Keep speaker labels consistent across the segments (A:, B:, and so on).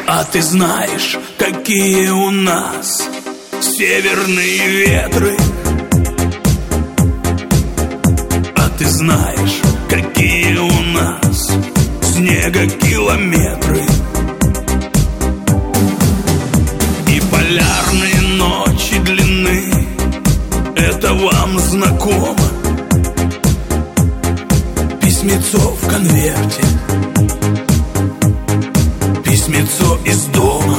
A: А ты знаешь, какие у нас северные ветры? А ты знаешь, какие у нас снегокилометры? И полярные ночи длинны, это вам знакомо? Письмецо в конверте, письмецо из дома.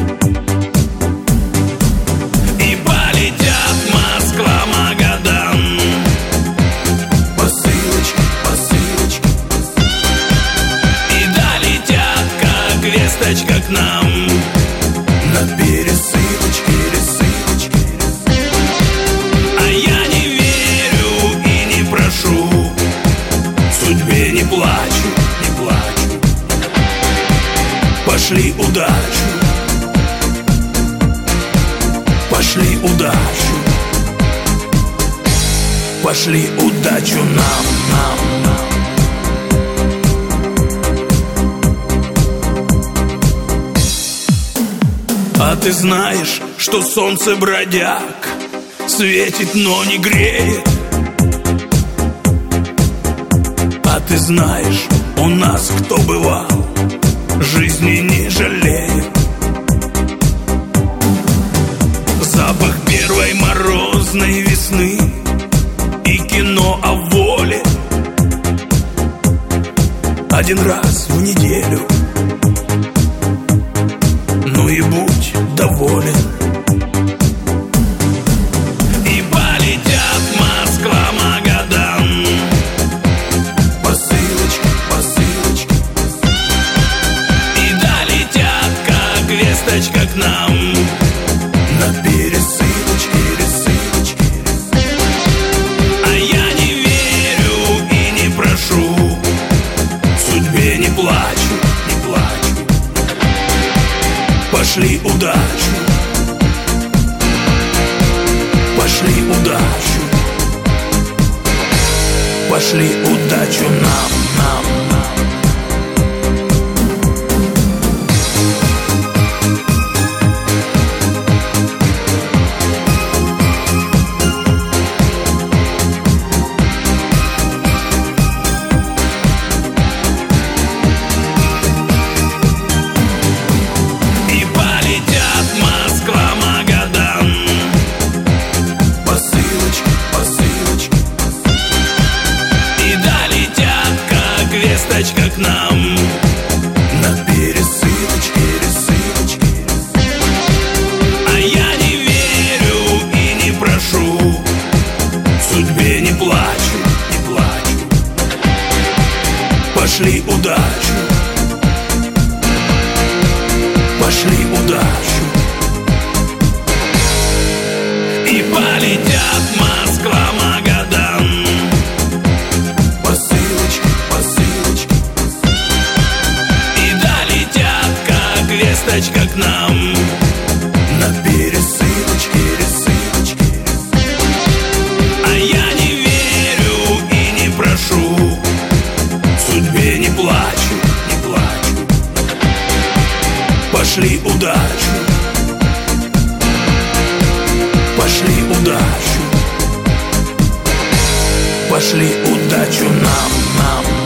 A: И полетят Москва, Магадан, посылочки, посылочки. И долетят, как весточка к нам, на пересылочке, пересылочке. А я не верю и не прошу, судьбе не плачу, не плачу. Пошли удачу, пошли удачу, пошли удачу нам, нам, нам. А ты знаешь, что солнце бродяг светит, но не греет? А ты знаешь, у нас кто бывал, жизни не жалеет. Запах первой морозной весны и кино о воле. Один раз в неделю, ну и будь доволен. И полетят Москва, Магадан, посылочки, посылочки. И долетят, как весточка к нам, на пересылочке, пересылочке. А я не верю и не прошу, судьбе не плачу, не плачу. Пошли удачу, пошли удачу, пошли удачу нам, нам, нам. Весточка к нам, на пересылочке, пересылочке. А я не верю и не прошу, судьбе не плачу, не плачу. Пошли удачу, пошли удачу. И полетят Москва, Магадан, посылочки, посылочки. И долетят, как весточка к нам, на пересылочке, пересылочке. А я не верю и не прошу, судьбе не плачу, не плачу. Пошли удачу, пошли удачу, пошли удачу нам, нам.